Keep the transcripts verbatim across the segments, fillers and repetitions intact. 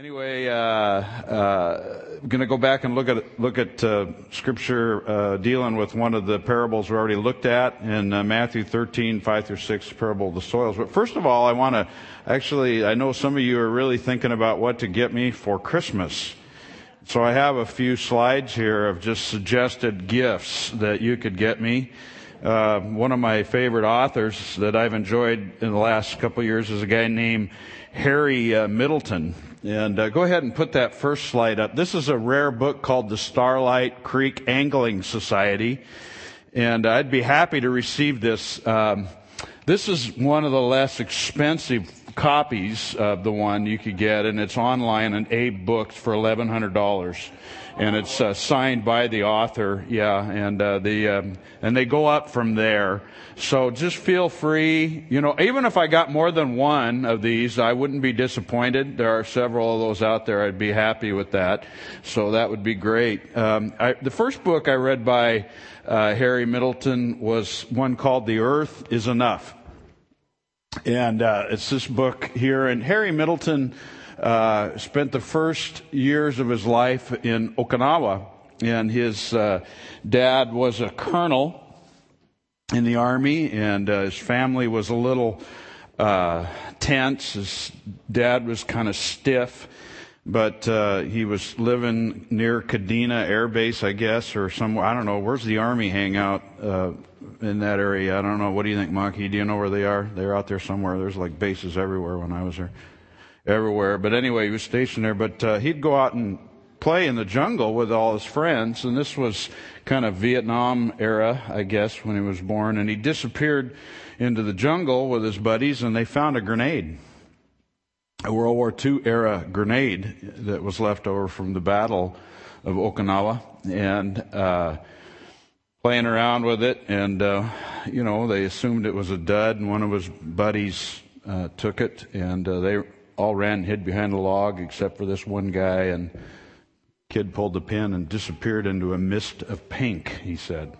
Anyway, uh, uh, I'm going to go back and look at look at uh, scripture uh, dealing with one of the parables we already looked at in uh, Matthew thirteen, five through six, parable of the soils. But first of all, I want to actually, I know some of you are really thinking about what to get me for Christmas. So I have a few slides here of just suggested gifts that you could get me. Uh, one of my favorite authors that I've enjoyed in the last couple of years is a guy named Harry uh, Middleton. And uh, go ahead and put that first slide up. This is a rare book called the Starlight Creek Angling Society. And I'd be happy to receive this. Um, this is one of the less expensive copies of the one you could get, and it's online in Abe Books for eleven hundred dollars. And it's uh, signed by the author, yeah, and uh, the um, and they go up from there. So just feel free, you know, even if I got more than one of these, I wouldn't be disappointed. There are several of those out there. I'd be happy with that. So that would be great. Um, I, the first book I read by uh, Harry Middleton was one called The Earth is Enough. And uh, it's this book here. And Harry Middleton Uh, spent the first years of his life in Okinawa, and his uh, dad was a colonel in the army, and uh, his family was a little uh, tense. His dad was kind of stiff, but uh, he was living near Kadena Air Base, I guess, or somewhere. I don't know. Where's the army hang out uh, in that area? I don't know. What do you think, Monkey? Do you know where they are? They're out there somewhere. There's like bases everywhere when I was there. Everywhere. But anyway, he was stationed there. But uh, he'd go out and play in the jungle with all his friends. And this was kind of Vietnam era, I guess, when he was born. And he disappeared into the jungle with his buddies, and they found a grenade, a World War Two era grenade that was left over from the Battle of Okinawa. And uh, playing around with it. And, uh, you know, they assumed it was a dud. And one of his buddies uh, took it, and uh, they all ran and hid behind a log except for this one guy, and kid pulled the pin and disappeared into a mist of pink, he said.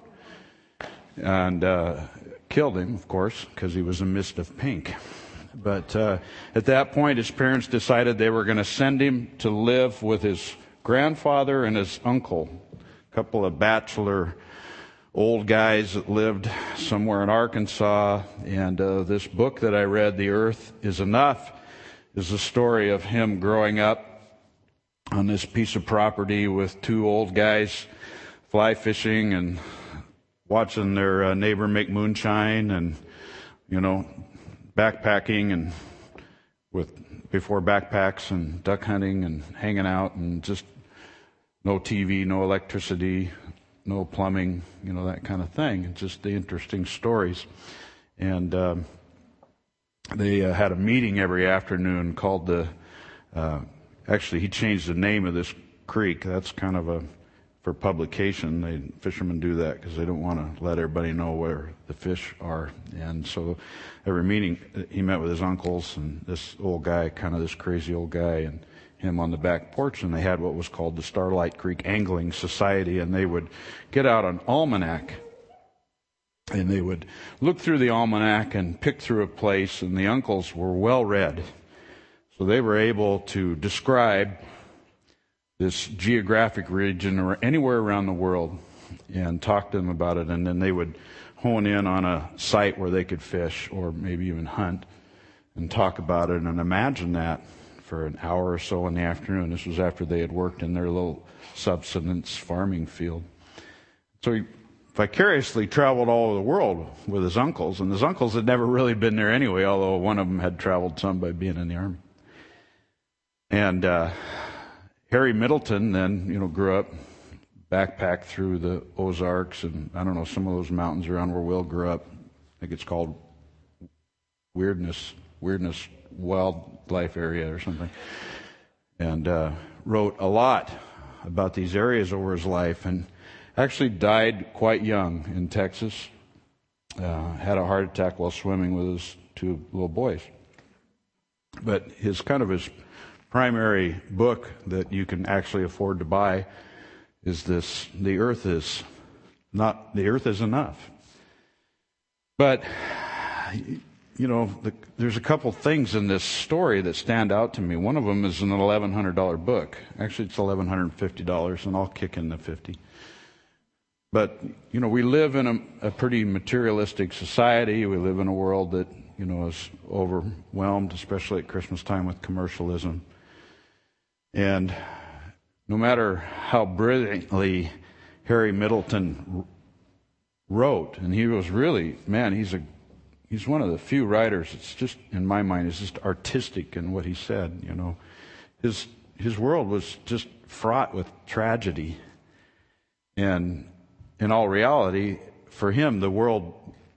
And uh, killed him, of course, because he was a mist of pink. But uh, at that point, his parents decided they were going to send him to live with his grandfather and his uncle, a couple of bachelor old guys that lived somewhere in Arkansas. And uh, this book that I read, The Earth is Enough, is the story of him growing up on this piece of property with two old guys fly fishing and watching their uh, neighbor make moonshine, and, you know, backpacking and with before backpacks and duck hunting and hanging out, and just no T V, no electricity, no plumbing, you know, that kind of thing. It's just the interesting stories. And um, They uh, had a meeting every afternoon called the, uh, actually he changed the name of this creek. That's kind of a, for publication. They, fishermen do that because they don't want to let everybody know where the fish are. And so every meeting he met with his uncles and this old guy, kind of this crazy old guy, and him on the back porch, and they had what was called the Starlight Creek Angling Society, and they would get out an almanac. And they would look through the almanac and pick through a place, and the uncles were well read. So they were able to describe this geographic region or anywhere around the world and talk to them about it. And then they would hone in on a site where they could fish or maybe even hunt and talk about it and imagine that for an hour or so in the afternoon. This was after they had worked in their little subsistence farming field. So he vicariously traveled all over the world with his uncles, and his uncles had never really been there anyway, although one of them had traveled some by being in the army. And uh, Harry Middleton then, you know, grew up, backpacked through the Ozarks, and I don't know, some of those mountains around where Will grew up. I think it's called Weirdness, Weirdness Wildlife Area or something. And uh, wrote a lot about these areas over his life, and actually died quite young in Texas. Uh, had a heart attack while swimming with his two little boys. But his kind of his primary book that you can actually afford to buy is this: The Earth is not. The Earth is Enough. But you know, the, there's a couple things in this story that stand out to me. One of them is an eleven hundred dollars book. Actually, it's eleven hundred fifty dollars, and I'll kick in the fifty. But, you know, we live in a, a pretty materialistic society. We live in a world that, you know, is overwhelmed, especially at Christmas time, with commercialism. And no matter how brilliantly Harry Middleton wrote, and he was really, man, he's a he's one of the few writers that's just, in my mind, is just artistic in what he said. You know, his his world was just fraught with tragedy, and in all reality, for him, the world,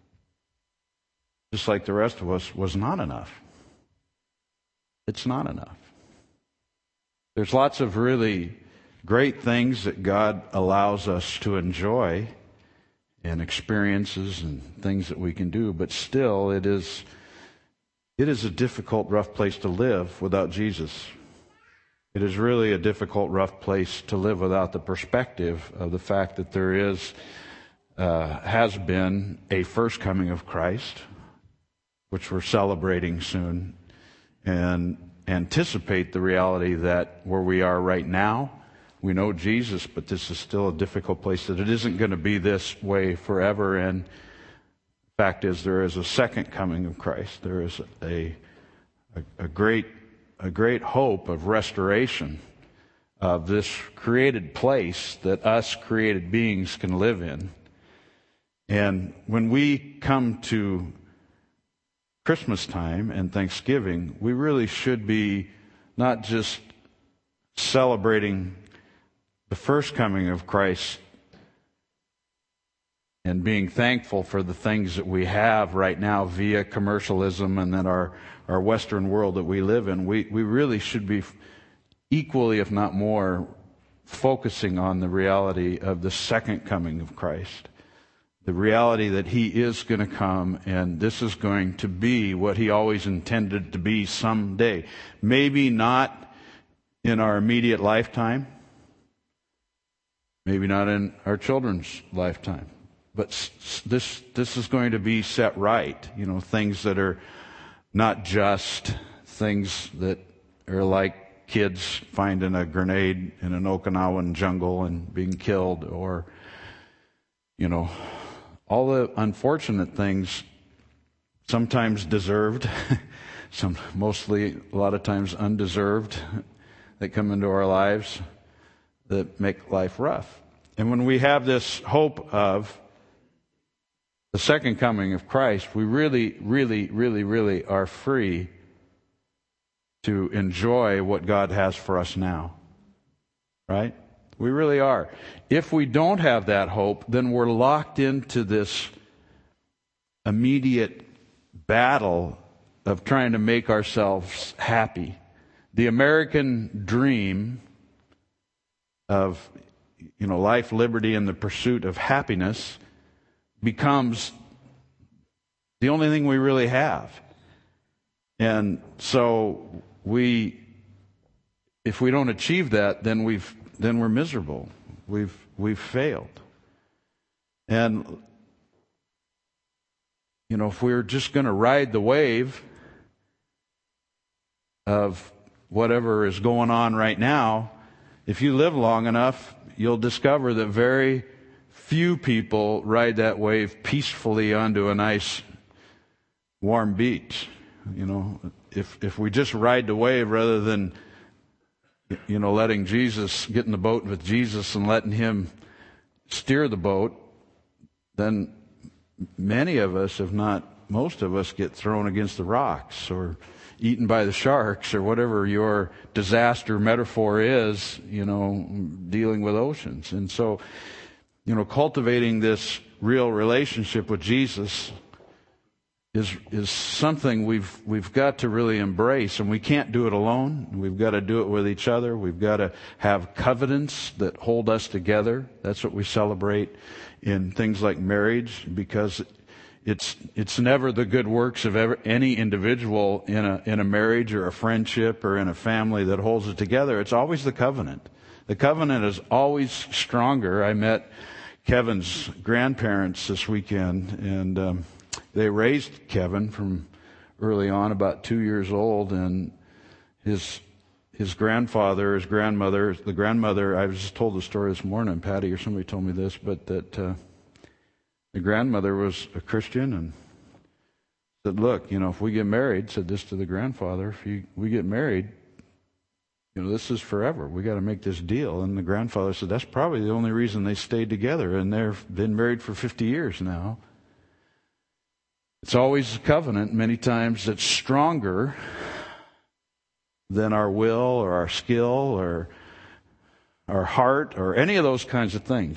just like the rest of us, was not enough. It's not enough. There's lots of really great things that God allows us to enjoy, and experiences and things that we can do, but still it is it is a difficult, rough place to live without Jesus. It is really a difficult, rough place to live without the perspective of the fact that there is uh, has been a first coming of Christ, which we're celebrating soon, and anticipate the reality that where we are right now, we know Jesus, but this is still a difficult place, that it isn't going to be this way forever. And the fact is, there is a second coming of Christ. There is a, a, a great, a great hope of restoration of this created place that us created beings can live in. And when we come to Christmas time and Thanksgiving, we really should be not just celebrating the first coming of Christ and being thankful for the things that we have right now via commercialism and then our, our Western world that we live in. We, we really should be equally, if not more, focusing on the reality of the second coming of Christ. The reality that He is going to come, and this is going to be what He always intended to be someday. Maybe not in our immediate lifetime, maybe not in our children's lifetime, but this this is going to be set right. You know, things that are not just things that are like kids finding a grenade in an Okinawan jungle and being killed, or, you know, all the unfortunate things, sometimes deserved, some mostly a lot of times undeserved, that come into our lives that make life rough. And when we have this hope of the second coming of Christ, we really, really, really, really are free to enjoy what God has for us now. Right? We really are. If we don't have that hope, then we're locked into this immediate battle of trying to make ourselves happy. The American dream of, you know, life, liberty, and the pursuit of happiness becomes the only thing we really have. And so we, if we don't achieve that, then we've then we're miserable. We've we've failed. And, you know, if we're just going to ride the wave of whatever is going on right now, if you live long enough, you'll discover that very few people ride that wave peacefully onto a nice warm beach. You know, if if we just ride the wave rather than, you know, letting Jesus, get in the boat with Jesus and letting Him steer the boat, then many of us, if not most of us, get thrown against the rocks or eaten by the sharks or whatever your disaster metaphor is, you know, dealing with oceans. And so, you know, cultivating this real relationship with Jesus is is something we've we've got to really embrace, and we can't do it alone. We've got to do it with each other. We've got to have covenants that hold us together. That's what we celebrate in things like marriage, because it's it's never the good works of ever, any individual in a in a marriage or a friendship or in a family that holds it together. It's always the covenant. The covenant is always stronger. I met Kevin's grandparents this weekend, and um, they raised Kevin from early on, about two years old, and his his grandfather, his grandmother, the grandmother, I was just told the story this morning, Patty or somebody told me this, but that uh, the grandmother was a Christian and said, look, you know, if we get married, said this to the grandfather, if you, we get married, you know, this is forever. We got to make this deal. And the grandfather said, that's probably the only reason they stayed together, and they've been married for fifty years now. It's always a covenant, many times, that's stronger than our will or our skill or our heart or any of those kinds of things.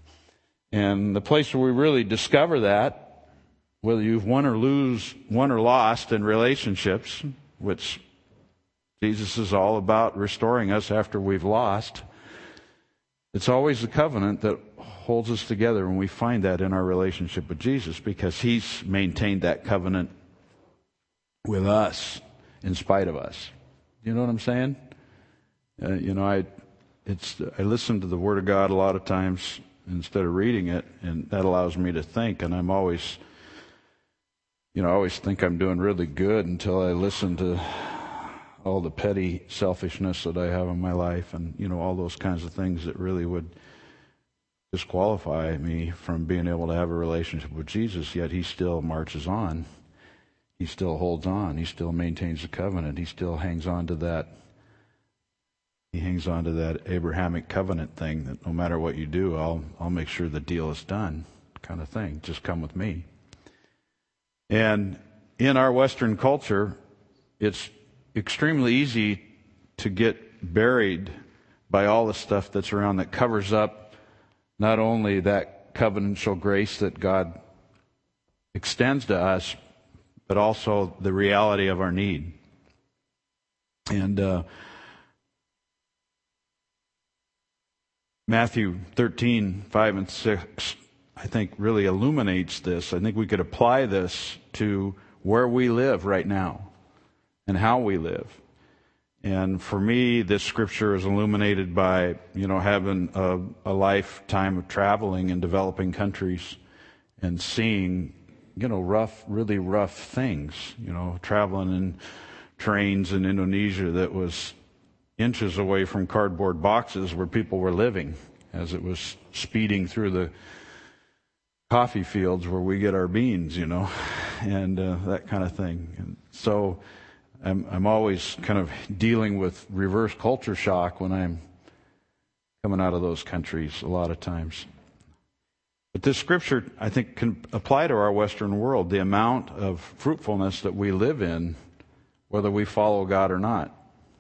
And the place where we really discover that, whether you've won or lose, won or lost in relationships, which Jesus is all about restoring us after we've lost, it's always the covenant that holds us together, and we find that in our relationship with Jesus because He's maintained that covenant with us in spite of us. You know what I'm saying? Uh, you know, I it's I listen to the Word of God a lot of times instead of reading it, and that allows me to think, and I'm always, you know, I always think I'm doing really good until I listen to all the petty selfishness that I have in my life and, you know, all those kinds of things that really would disqualify me from being able to have a relationship with Jesus, yet He still marches on. He still holds on. He still maintains the covenant. He still hangs on to that. He hangs on to that Abrahamic covenant thing that no matter what you do, I'll I'll make sure the deal is done, kind of thing. Just come with me. And in our Western culture, it's extremely easy to get buried by all the stuff that's around that covers up not only that covenantal grace that God extends to us, but also the reality of our need. And uh, Matthew thirteen, five and six, I think really illuminates this. I think we could apply this to where we live right now and how we live. And for me, this scripture is illuminated by, you know, having a, a lifetime of traveling in developing countries and seeing, you know, rough, really rough things. You know, traveling in trains in Indonesia that was inches away from cardboard boxes where people were living as it was speeding through the coffee fields where we get our beans, you know, and uh, that kind of thing. And so I'm, I'm always kind of dealing with reverse culture shock when I'm coming out of those countries a lot of times. But this scripture, I think, can apply to our Western world, the amount of fruitfulness that we live in, whether we follow God or not.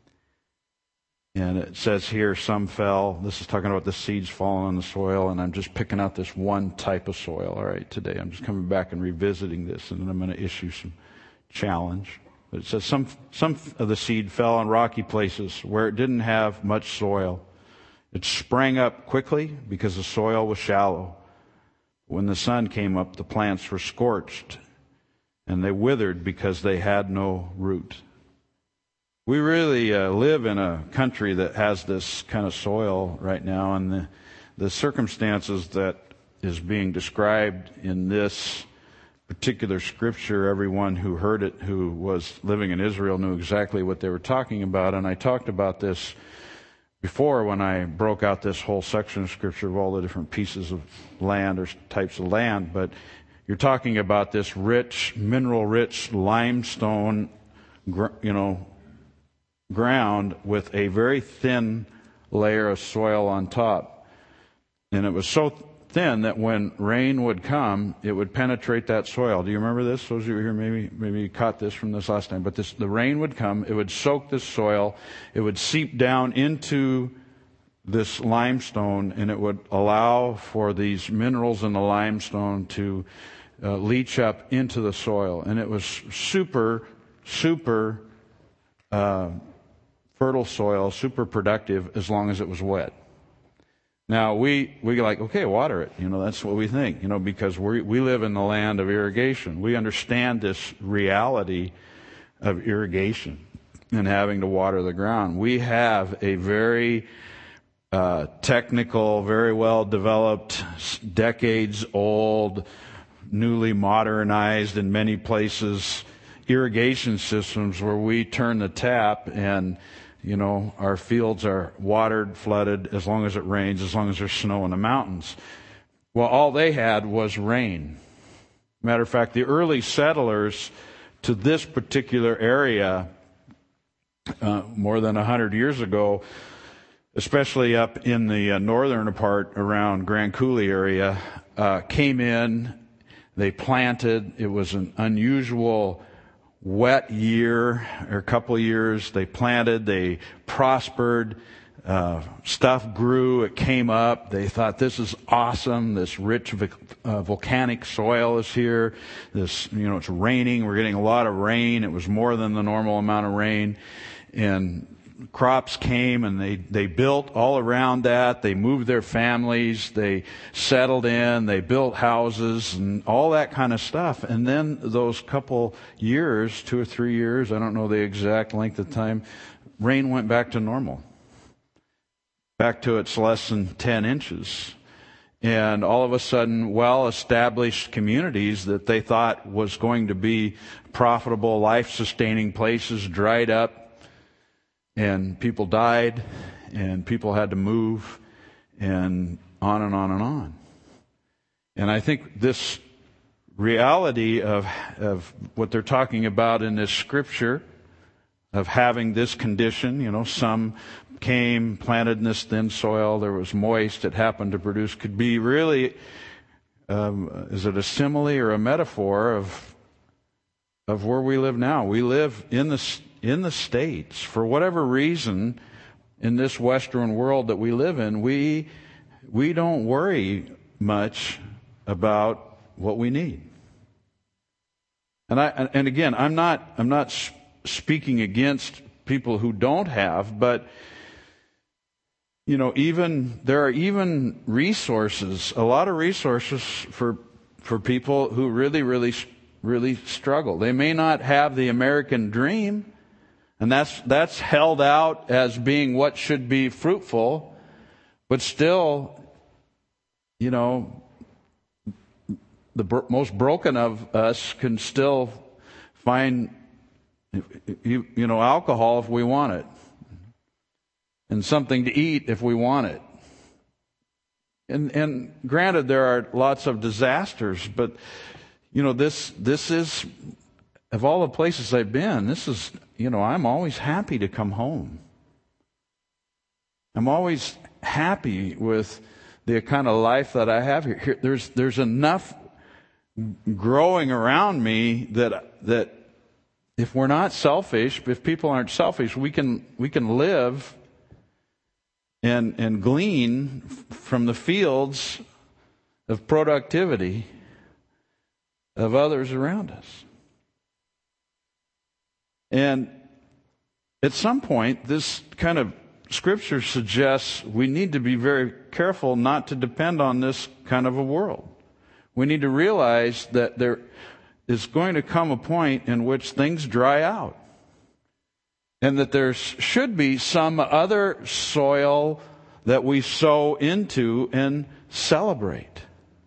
And it says here, some fell. This is talking about the seeds falling on the soil, and I'm just picking out this one type of soil, all right, today. I'm just coming back and revisiting this, and then I'm going to issue some challenge. But it says some some of the seed fell on rocky places where it didn't have much soil. It sprang up quickly because the soil was shallow. When the sun came up, the plants were scorched, and they withered because they had no root. We really uh, live in a country that has this kind of soil right now, and the, the circumstances that is being described in this particular scripture, everyone who heard it who was living in Israel knew exactly what they were talking about. And I talked about this before when I broke out this whole section of scripture of all the different pieces of land or types of land. But you're talking about this rich, mineral-rich limestone, you know, ground with a very thin layer of soil on top. And it was so thin that when rain would come, it would penetrate that soil. Do you remember this? Those of you here, maybe maybe you caught this from this last time. But this, the rain would come, it would soak this soil, it would seep down into this limestone, and it would allow for these minerals in the limestone to uh, leach up into the soil. And it was super, super uh, fertile soil, super productive as long as it was wet. Now, we, we like, okay, water it. You know, that's what we think, you know, because we we live in the land of irrigation. We understand this reality of irrigation and having to water the ground. We have a very uh, technical, very well developed, decades old, newly modernized in many places irrigation systems where we turn the tap and, you know, our fields are watered, flooded, as long as it rains, as long as there's snow in the mountains. Well, all they had was rain. Matter of fact, the early settlers to this particular area, uh, more than a hundred years ago, especially up in the uh, northern part around Grand Coulee area, uh, came in, they planted. It was an unusual wet year, or a couple of years. They planted, they prospered, uh, stuff grew, it came up. They thought, this is awesome. This rich uh, volcanic soil is here. This, you know, it's raining. We're getting a lot of rain. It was more than the normal amount of rain. And crops came, and they, they built all around that. They moved their families. They settled in. They built houses and all that kind of stuff. And then those couple years, two or three years, I don't know the exact length of time, rain went back to normal. Back to its less than ten inches. And all of a sudden, well-established communities that they thought was going to be profitable, life-sustaining places dried up. And people died, and people had to move, and on and on and on. And I think this reality of, of what they're talking about in this scripture, of having this condition, you know, some came, planted in this thin soil, there was moist, it happened to produce, could be really, um, is it a simile or a metaphor of, of where we live now? We live in the In the States, for whatever reason, in this Western world that we live in, we we don't worry much about what we need. And I and again, I'm not I'm not speaking against people who don't have, but you know, even there are even resources, a lot of resources for for people who really, really, really struggle. They may not have the American dream. And that's that's held out as being what should be fruitful, but still, you know, the bro- most broken of us can still find, you, you know, alcohol if we want it, and something to eat if we want it. And and granted, there are lots of disasters, but you know, this this is, of all the places I've been, this is, you know, I'm always happy to come home. I'm always happy with the kind of life that I have here. here there's there's enough growing around me that that if we're not selfish, if people aren't selfish, we can we can live and and glean from the fields of productivity of others around us. And at some point, this kind of scripture suggests we need to be very careful not to depend on this kind of a world. We need to realize that there is going to come a point in which things dry out, and that there should be some other soil that we sow into and celebrate.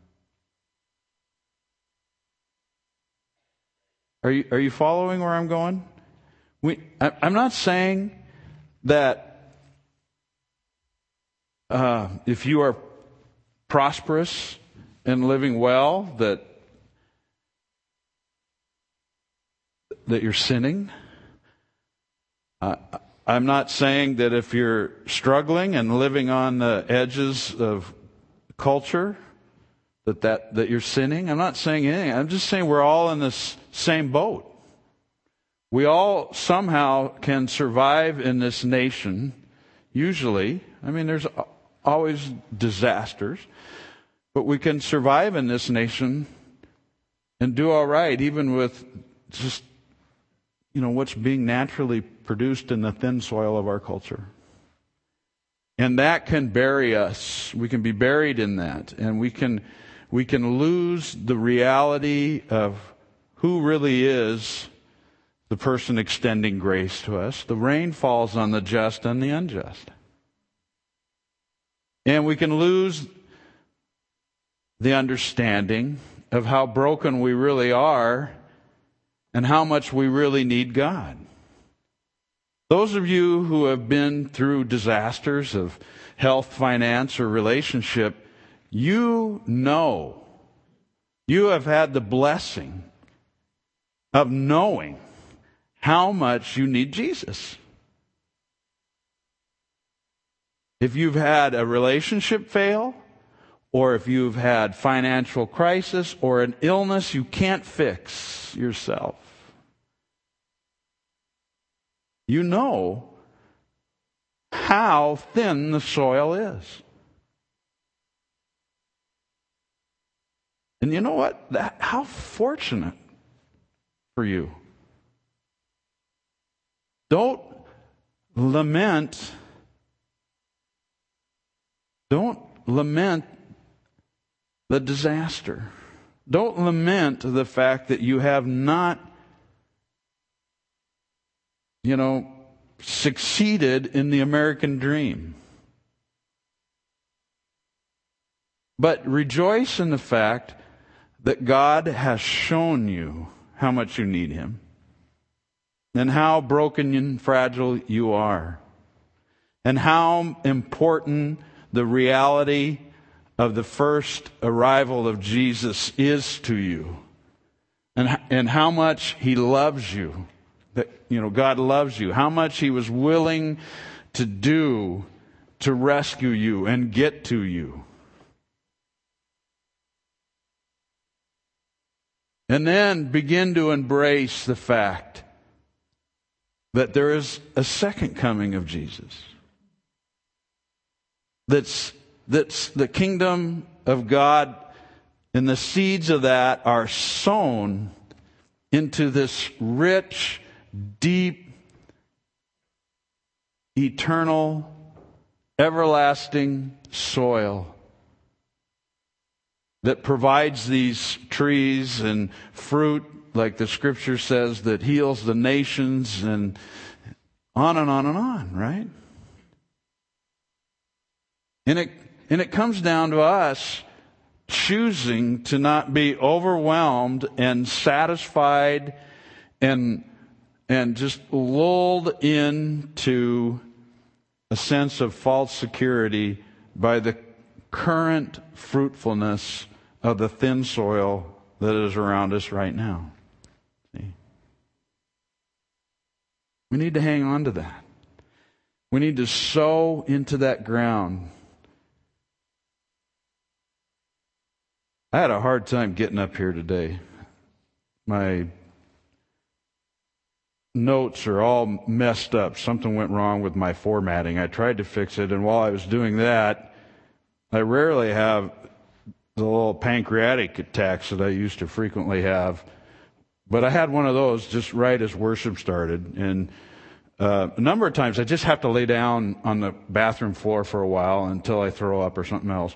Are you, are you following where I'm going? We, I'm not saying that uh, if you are prosperous and living well, that that you're sinning. Uh, I'm not saying that if you're struggling and living on the edges of culture, that, that, that you're sinning. I'm not saying anything. I'm just saying we're all in this same boat. We all somehow can survive in this nation, usually. I mean, there's always disasters, but we can survive in this nation and do all right, even with just, you know, what's being naturally produced in the thin soil of our culture. And that can bury us. We can be buried in that, and we can we can lose the reality of who really is the person extending grace to us. The rain falls on the just and the unjust. And we can lose the understanding of how broken we really are and how much we really need God. Those of you who have been through disasters of health, finance, or relationship, you know, you have had the blessing of knowing how much you need Jesus. If you've had a relationship fail, or if you've had financial crisis or an illness you can't fix yourself, you know how thin the soil is. And you know what? That, how fortunate for you. Don't lament. Don't lament the disaster. Don't lament the fact that you have not, you know, succeeded in the American dream. But rejoice in the fact that God has shown you how much you need Him and how broken and fragile you are and how important the reality of the first arrival of Jesus is to you, and and how much He loves you. That, you know, God loves you. How much He was willing to do to rescue you and get to you. And then begin to embrace the fact that there is a second coming of Jesus. That's That's the kingdom of God, and the seeds of that are sown into this rich, deep, eternal, everlasting soil that provides these trees and fruit, like the Scripture says, that heals the nations, and on and on and on, right? And it And it comes down to us choosing to not be overwhelmed and satisfied and and just lulled into a sense of false security by the current fruitfulness of the thin soil that is around us right now. See? We need to hang on to that. We need to sow into that ground. I had a hard time getting up here today. My notes are all messed up. Something went wrong with my formatting. I tried to fix it, and while I was doing that, I rarely have the little pancreatic attacks that I used to frequently have. But I had one of those just right as worship started. And uh, a number of times I just have to lay down on the bathroom floor for a while until I throw up or something else.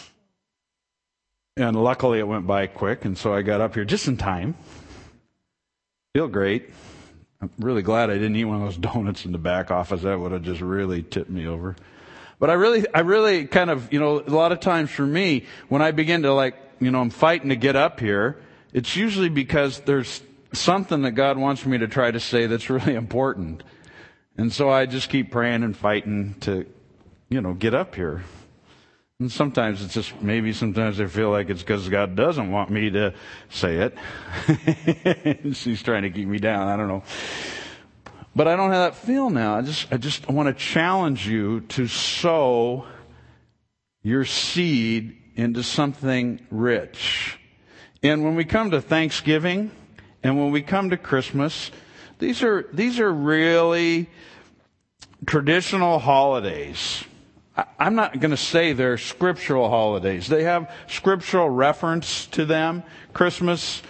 And luckily it went by quick, and so I got up here just in time. Feel great. I'm really glad I didn't eat one of those donuts in the back office. That would have just really tipped me over. But I really, I really kind of, you know, a lot of times for me, when I begin to like, you know, I'm fighting to get up here, it's usually because there's something that God wants me to try to say that's really important. And so I just keep praying and fighting to, you know, get up here. And sometimes it's just, maybe sometimes I feel like it's because God doesn't want me to say it. He's trying to keep me down. I don't know. But I don't have that feel now. I just, I just want to challenge you to sow your seed into something rich. And when we come to Thanksgiving and when we come to Christmas, these are, these are really traditional holidays. I'm not going to say they're scriptural holidays. They have scriptural reference to them. Christmas,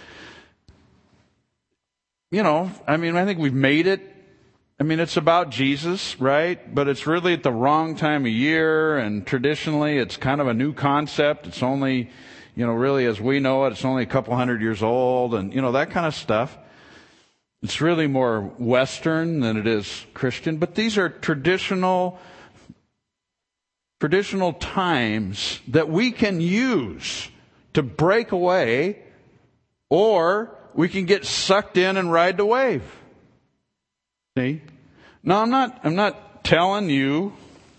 you know, I mean, I think we've made it. I mean, it's about Jesus, right? But it's really at the wrong time of year, and traditionally it's kind of a new concept. It's only, you know, really as we know it, it's only a couple hundred years old, and, you know, that kind of stuff. It's really more Western than it is Christian. But these are traditional Traditional times that we can use to break away, or we can get sucked in and ride the wave. See? No, I'm not, I'm not telling you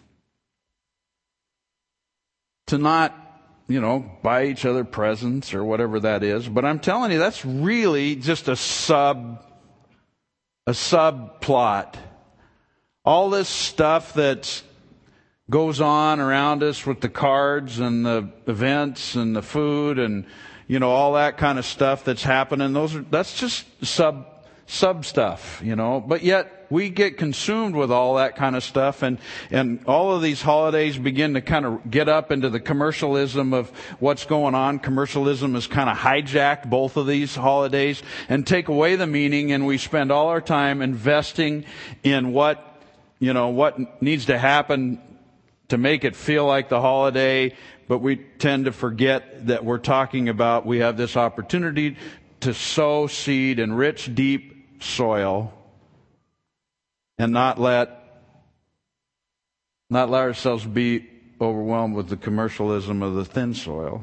to not, you know, buy each other presents or whatever that is, but I'm telling you that's really just a sub, a subplot. All this stuff that goes on around us with the cards and the events and the food and, you know, all that kind of stuff that's happening, those are, that's just sub, sub stuff, you know, but yet we get consumed with all that kind of stuff, and, and all of these holidays begin to kind of get up into the commercialism of what's going on. Commercialism has kind of hijacked both of these holidays and take away the meaning, and we spend all our time investing in what, you know, what needs to happen to make it feel like the holiday, but we tend to forget that we're talking about, we have this opportunity to sow seed in rich, deep soil and not let, not let ourselves be overwhelmed with the commercialism of the thin soil.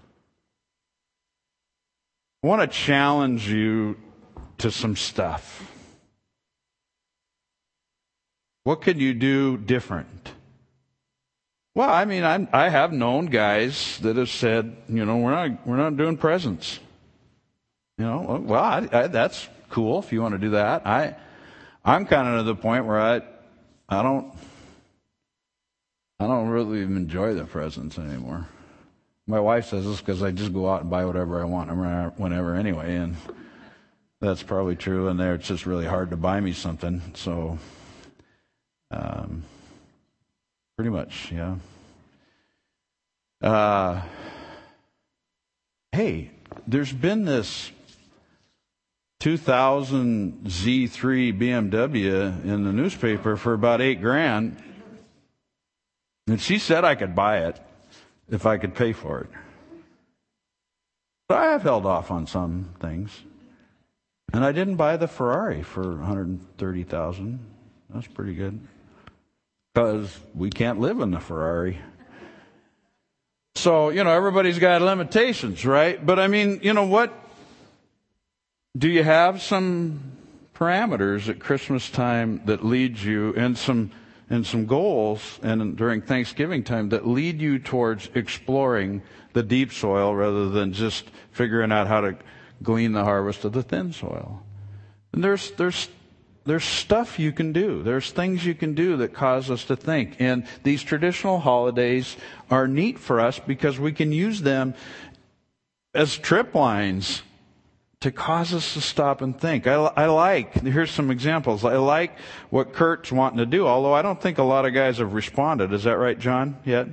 I want to challenge you to some stuff. What could you do different? Well, I mean, I'm, I have known guys that have said, you know, we're not we're not doing presents. You know, well, I, I, that's cool if you want to do that. I, I'm kind of to the point where I, I don't, I don't really even enjoy the presents anymore. My wife says this because I just go out and buy whatever I want whenever anyway, and that's probably true. And there, it's just really hard to buy me something. So, um, pretty much, yeah. Uh, hey, there's been this two thousand Z three B M W in the newspaper for about eight grand. And she said I could buy it if I could pay for it. But I have held off on some things. And I didn't buy the Ferrari for one hundred thirty thousand dollars. That's pretty good. Because we can't live in the Ferrari. So, you know, everybody's got limitations, right? But I mean, you know what? Do you have some parameters at Christmas time that lead you, and some and some goals, and during Thanksgiving time that lead you towards exploring the deep soil rather than just figuring out how to glean the harvest of the thin soil? And there's there's there's stuff you can do. There's things you can do that cause us to think. And these traditional holidays are neat for us because we can use them as trip lines to cause us to stop and think. I, I like, here's some examples. I like what Kurt's wanting to do, although I don't think a lot of guys have responded. Is that right, John, yet?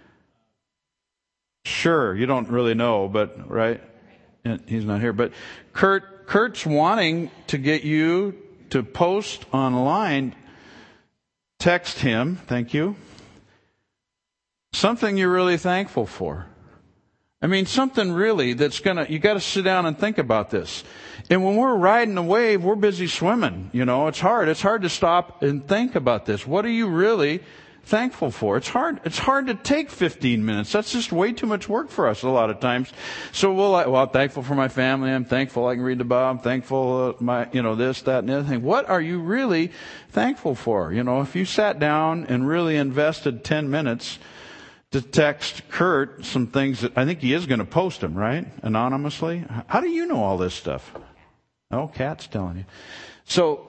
Sure, you don't really know, but, right? He's not here. But Kurt, Kurt's wanting to get you to post online. Text him, thank you, something you're really thankful for. I mean, something really that's gonna, you gotta sit down and think about this. And when we're riding a wave, we're busy swimming. You know, it's hard. It's hard to stop and think about this. What are you really thankful for? It's hard, it's hard to take fifteen minutes. That's just way too much work for us a lot of times. So we'll like, well, I'm thankful for my family. I'm thankful I can read the Bible. I'm thankful, uh, my, you know, this, that, and the other thing. What are you really thankful for? You know, if you sat down and really invested ten minutes to text Kurt some things that I think he is going to post them, right? Anonymously. How do you know all this stuff? Oh, Kat's telling you. So,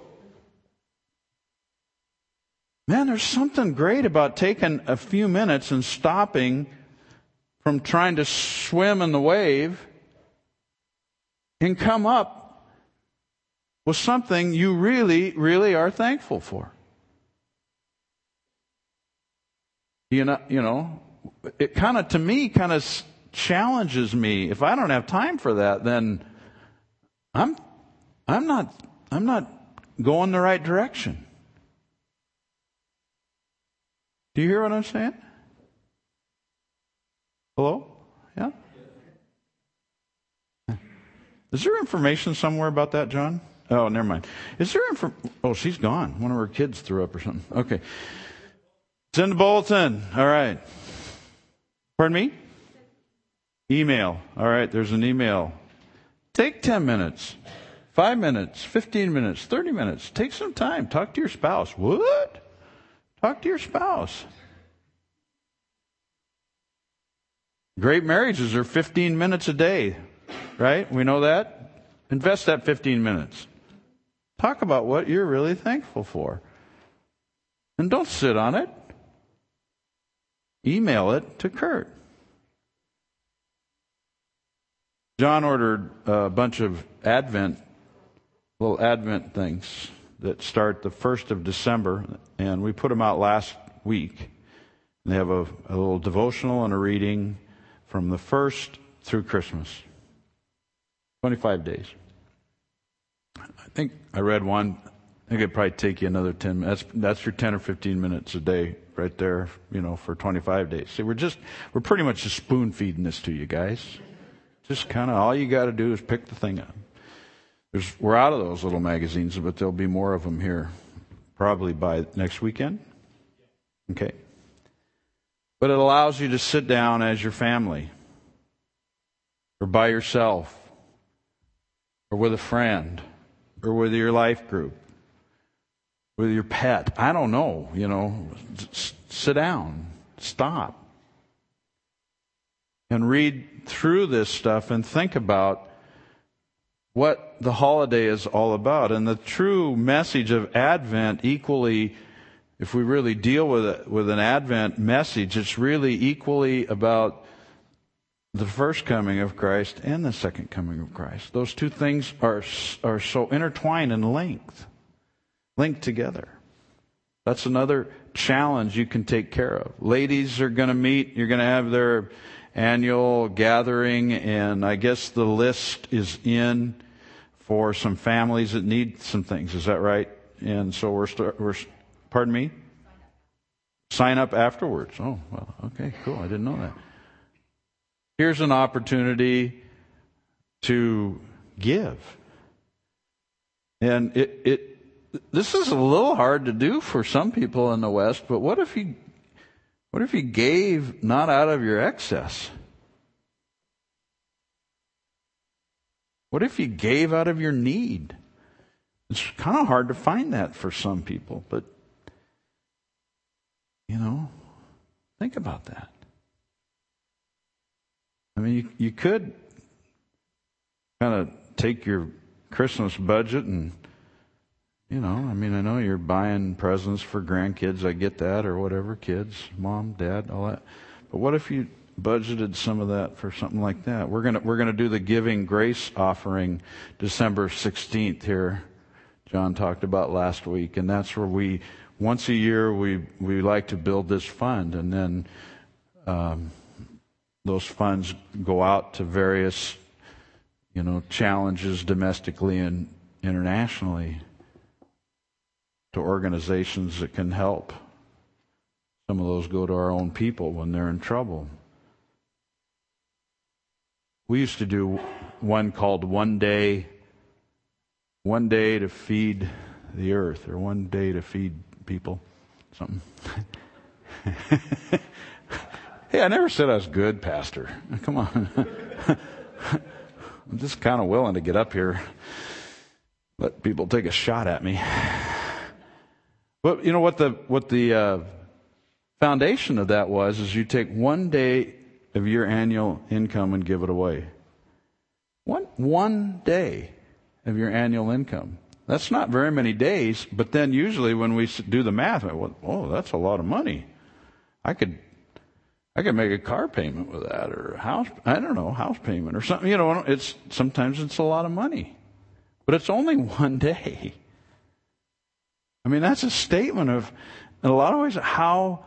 man, there's something great about taking a few minutes and stopping from trying to swim in the wave and come up with something you really, really are thankful for. You know, you know, it kind of, to me, kind of challenges me. If I don't have time for that, then I'm, I'm not, I'm not going the right direction. Do you hear what I'm saying? Hello? Yeah? Is there information somewhere about that, John? Oh, never mind. Is there info? Oh, she's gone. One of her kids threw up or something. Okay. It's in the bulletin. All right. Pardon me? Email. All right, there's an email. Take ten minutes, five minutes, fifteen minutes, thirty minutes. Take some time. Talk to your spouse. What? Talk to your spouse. Great marriages are fifteen minutes a day, right? We know that. Invest that fifteen minutes. Talk about what you're really thankful for. And don't sit on it. Email it to Kurt. John ordered a bunch of Advent, little Advent things that start the first of December, and we put them out last week. They have a, a little devotional and a reading from the first through Christmas. twenty-five days. I think I read one. I think it'd probably take you another ten minutes. That's, that's your ten or fifteen minutes a day right there, you know, for twenty-five days. See, we're just, we're pretty much just spoon feeding this to you guys. Just kind of all you got to do is pick the thing up. There's, we're out of those little magazines, but there'll be more of them here probably by next weekend. Okay. But it allows you to sit down as your family or by yourself or with a friend or with your life group, with your pet. I don't know, you know, s- sit down, stop, and read through this stuff and think about what the holiday is all about. And the true message of Advent, equally, if we really deal with it with an Advent message, it's really equally about the first coming of Christ and the second coming of Christ. Those two things are are so intertwined and linked, linked together. That's another challenge you can take care of. Ladies are going to meet. You're going to have their annual gathering, and I guess the list is in for some families that need some things. Is that right? And so we're start, we're pardon me? Sign up afterwards. Oh, well, okay, cool. I didn't know that. Here's an opportunity to give. And it it this is a little hard to do for some people in the West, but what if you what if you gave not out of your excess? What if you gave out of your need? It's kind of hard to find that for some people, but you know, think about that. I mean, you, you could kind of take your Christmas budget and, you know, I mean, I know you're buying presents for grandkids, I get that, or whatever, kids, mom, dad, all that. But what if you budgeted some of that for something like that? We're gonna we're gonna do the Giving Grace offering December sixteenth here. John talked about last week, and that's where we once a year we we like to build this fund, and then um, those funds go out to various, you know, challenges domestically and internationally, to organizations that can help. Some of those go to our own people when they're in trouble. We used to do one called One Day, One Day to Feed the Earth, or One Day to Feed People, something. Hey, I never said I was good, Pastor. Come on. I'm just kind of willing to get up here, let people take a shot at me. But you know what the what the uh, foundation of that was is you take one day of your annual income and give it away. One one day of your annual income. That's not very many days, but then usually when we do the math, I go, oh, that's a lot of money. I could I could make a car payment with that, or a house, I don't know, house payment or something. You know, it's sometimes it's a lot of money, but it's only one day. I mean, that's a statement of, in a lot of ways, how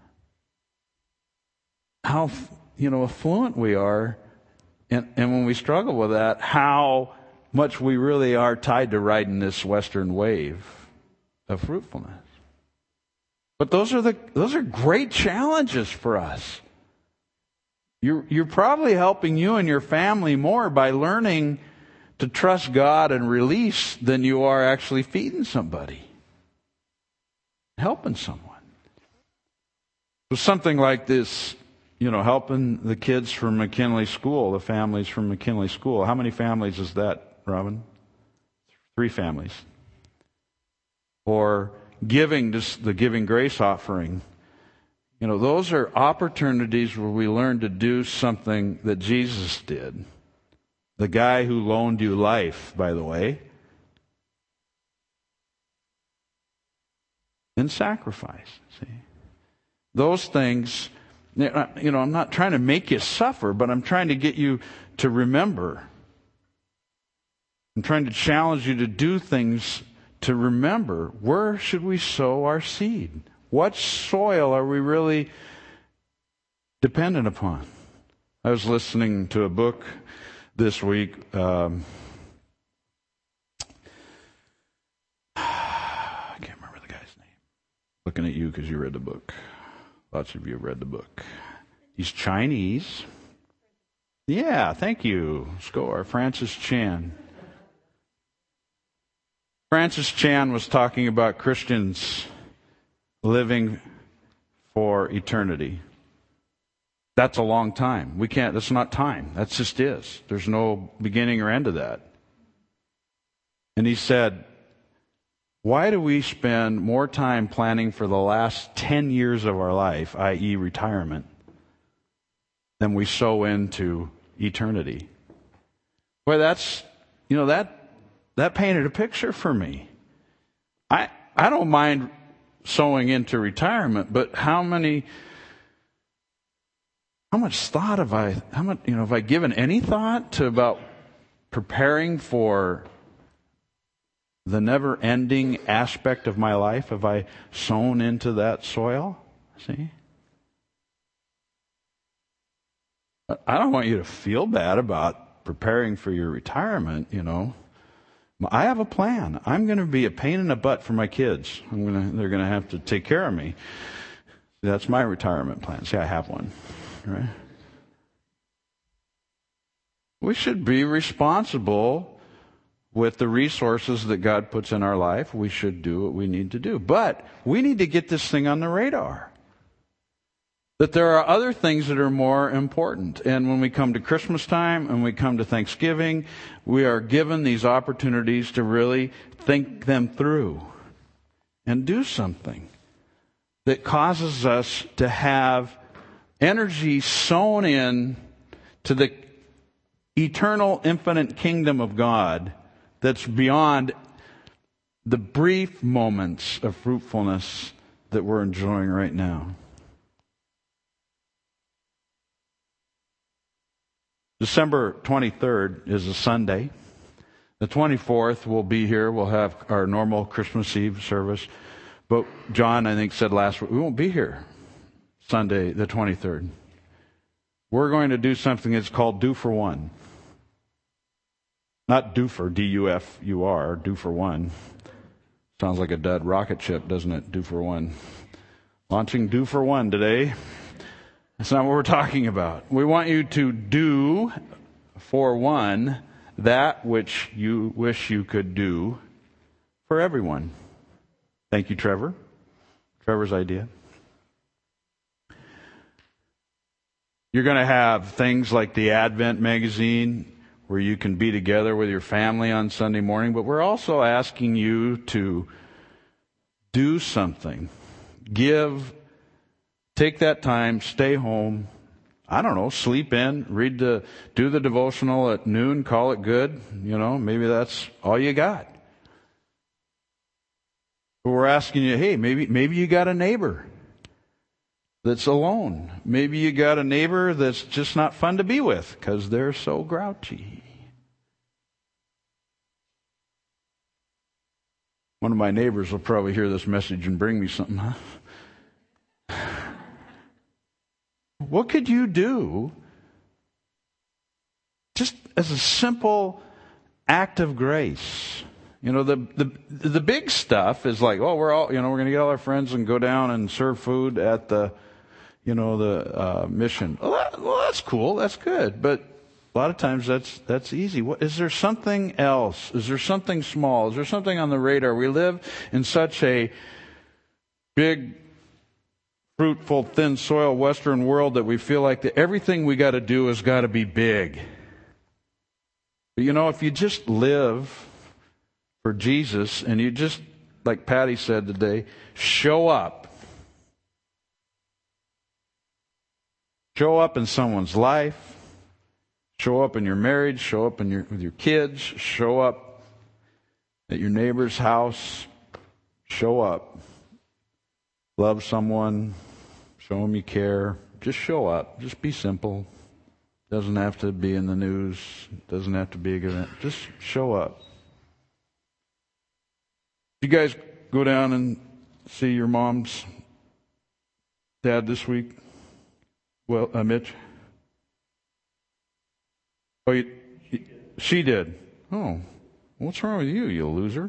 how you know affluent we are, and, and when we struggle with that, how much we really are tied to riding this Western wave of fruitfulness. But those are the those are great challenges for us. You're you're probably helping you and your family more by learning to trust God and release than you are actually feeding somebody, helping someone. So something like this you know, helping the kids from McKinley School, the families from McKinley School. How many families is that, Robin? Three families. Or giving, just the Giving Grace offering. You know, those are opportunities where we learn to do something that Jesus did. The guy who loaned you life, by the way. In sacrifice, see. Those things, you know, I'm not trying to make you suffer, but I'm trying to get you to remember. I'm trying to challenge you to do things to remember. Where should we sow our seed? What soil are we really dependent upon? I was listening to a book this week. Um, I can't remember the guy's name. Looking at you because you read the book. Lots of you have read the book. He's Chinese. Yeah, thank you. Score. Francis Chan. Francis Chan was talking about Christians living for eternity. That's a long time. We can't, that's not time. That just is. There's no beginning or end to that. And he said, why do we spend more time planning for the last ten years of our life, that is retirement, than we sow into eternity? Well, that's, you know, that that painted a picture for me. I I don't mind sowing into retirement, but how many, how much thought have I, how much, you know, have I given any thought to about preparing for the never-ending aspect of my life? Have I sown into that soil? See? I don't want you to feel bad about preparing for your retirement, you know. I have a plan. I'm going to be a pain in the butt for my kids. I'm going to, they're going to have to take care of me. That's my retirement plan. See, I have one, right? We should be responsible with the resources that God puts in our life. We should do what we need to do. But we need to get this thing on the radar. That there are other things that are more important. And when we come to Christmas time and we come to Thanksgiving, we are given these opportunities to really think them through and do something that causes us to have energy sown in to the eternal, infinite kingdom of God that's beyond the brief moments of fruitfulness that we're enjoying right now. December twenty-third is a Sunday. The twenty-fourth we'll be here. We'll have our normal Christmas Eve service. But John, I think, said last week, we won't be here Sunday the twenty-third. We're going to do something that's called Do for One. Not do for, D U F U R, do for one. Sounds like a dead rocket ship, doesn't it? Do for one. Launching Do for One today. That's not what we're talking about. We want you to do for one that which you wish you could do for everyone. Thank you, Trevor. Trevor's idea. You're going to have things like the Advent magazine where you can be together with your family on Sunday morning, but we're also asking you to do something. Give, take that time, stay home. I don't know, sleep in, read the, do the devotional at noon, call it good. You know, maybe that's all you got. But we're asking you, hey, maybe, maybe you got a neighbor that's alone. Maybe you got a neighbor that's just not fun to be with because they're so grouchy. One of my neighbors will probably hear this message and bring me something, huh? What could you do just as a simple act of grace? You know, the the the big stuff is like, oh, we're all, you know, we're going to get all our friends and go down and serve food at the, you know, the uh, mission. Well, that, well, that's cool. That's good. But a lot of times that's that's easy. What, is there something else? Is there something small? Is there something on the radar? We live in such a big, fruitful, thin soil Western world that we feel like that everything we got to do has got to be big. But you know, if you just live for Jesus and you just, like Patty said today, show up. Show up in someone's life. Show up in your marriage. Show up in your, with your kids. Show up at your neighbor's house. Show up. Love someone. Show them you care. Just show up. Just be simple. Doesn't have to be in the news. Doesn't have to be a good event. Just show up. You guys go down and see your mom's dad this week? Well, uh, Mitch? Oh, you, you, she did. Oh, what's wrong with you, you loser?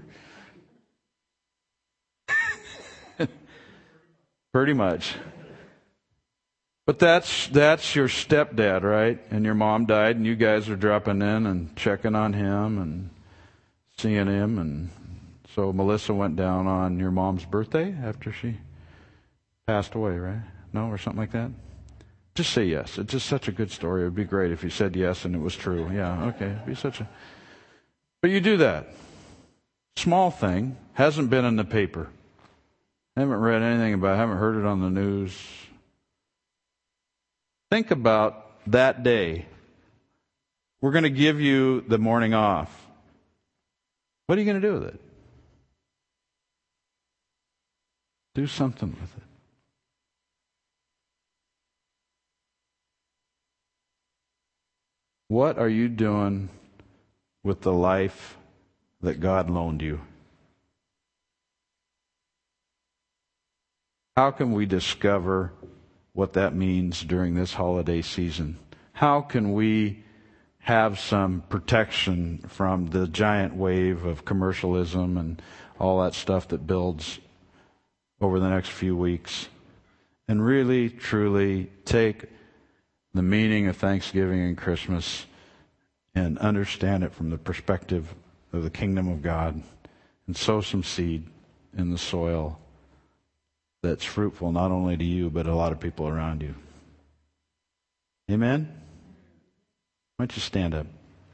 Pretty much. But that's that's your stepdad, right? And your mom died, and you guys are dropping in and checking on him and seeing him. And so Melissa went down on your mom's birthday after she passed away, right? No, or something like that? Just say yes. It's just such a good story. It would be great if you said yes and it was true. Yeah, okay. It'd be such a... But you do that. Small thing. Hasn't been in the paper. Haven't read anything about it. Haven't heard it on the news. Think about that day. We're going to give you the morning off. What are you going to do with it? Do something with it. What are you doing with the life that God loaned you? How can we discover what that means during this holiday season? How can we have some protection from the giant wave of commercialism and all that stuff that builds over the next few weeks, and really, truly take the meaning of Thanksgiving and Christmas and understand it from the perspective of the kingdom of God and sow some seed in the soil that's fruitful not only to you, but a lot of people around you. Amen? Why don't you stand up?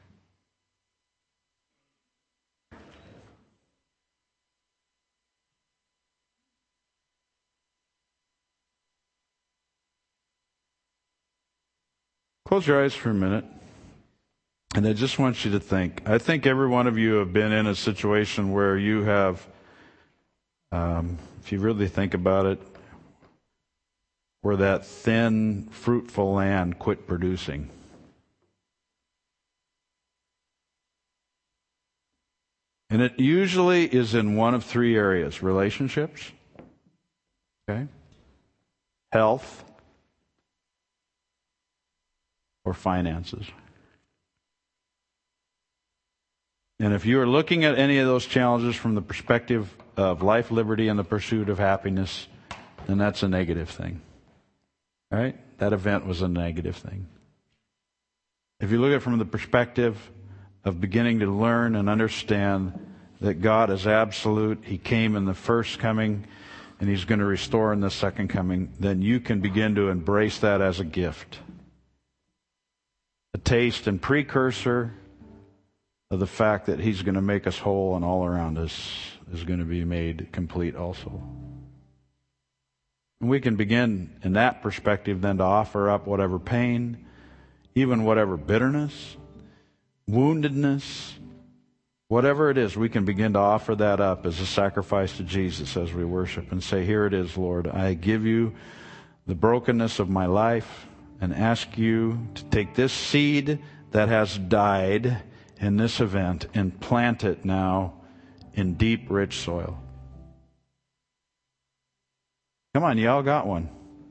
Close your eyes for a minute. And I just want you to think. I think every one of you have been in a situation where you have, um, if you really think about it, where that thin, fruitful land quit producing. And it usually is in one of three areas: relationships, okay, health, or finances. And if you are looking at any of those challenges from the perspective of life, liberty, and the pursuit of happiness, then that's a negative thing. Right? That event was a negative thing. If you look at it from the perspective of beginning to learn and understand that God is absolute, He came in the first coming, and He's going to restore in the second coming, then you can begin to embrace that as a gift. A taste and precursor of the fact that He's going to make us whole and all around us is going to be made complete also. And we can begin in that perspective then to offer up whatever pain, even whatever bitterness, woundedness, whatever it is, we can begin to offer that up as a sacrifice to Jesus as we worship and say, here it is, Lord. I give you the brokenness of my life and ask you to take this seed that has died in this event and plant it now in deep, rich soil. Come on, you all got one.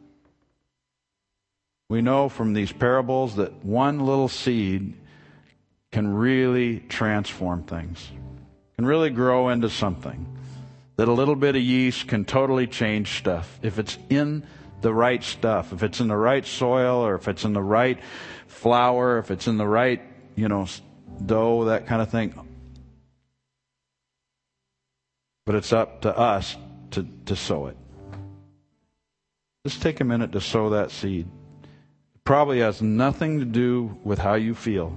We know from these parables that one little seed can really transform things, can really grow into something. That a little bit of yeast can totally change stuff. If it's in the right stuff, if it's in the right soil, or if it's in the right flour, if it's in the right, you know, dough, that kind of thing. But it's up to us to, to sow it. Just take a minute to sow that seed. It probably has nothing to do with how you feel.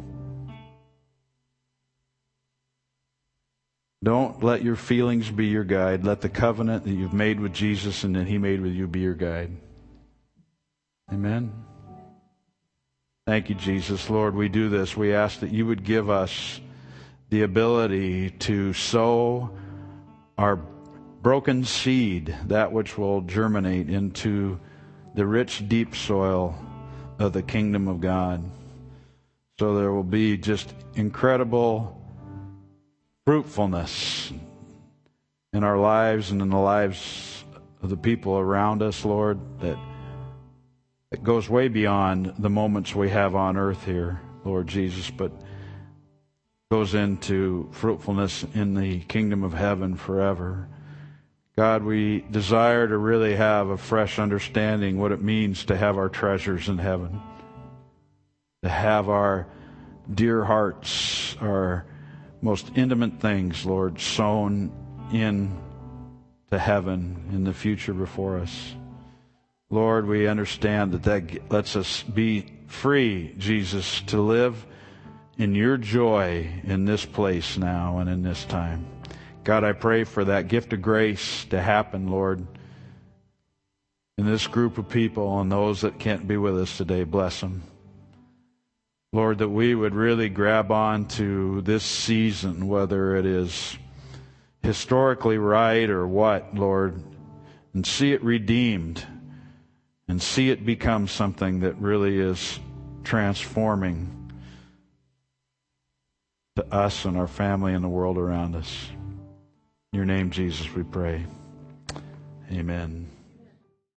Don't let your feelings be your guide. Let the covenant that you've made with Jesus and that He made with you be your guide. Amen. Thank you, Jesus. Lord, we do this. We ask that you would give us the ability to sow our broken seed, that which will germinate into the rich, deep soil of the kingdom of God. So there will be just incredible fruitfulness in our lives and in the lives of the people around us, Lord, that it goes way beyond the moments we have on earth here, Lord Jesus, but goes into fruitfulness in the kingdom of heaven forever. God, we desire to really have a fresh understanding what it means to have our treasures in heaven, to have our dear hearts, our most intimate things, Lord, sown in to heaven in the future before us. Lord, we understand that that lets us be free, Jesus, to live in your joy in this place now and in this time. God, I pray for that gift of grace to happen, Lord, in this group of people and those that can't be with us today. Bless them. Lord, that we would really grab on to this season, whether it is historically right or what, Lord, and see it redeemed and see it become something that really is transforming to us and our family and the world around us. In your name, Jesus, we pray. Amen.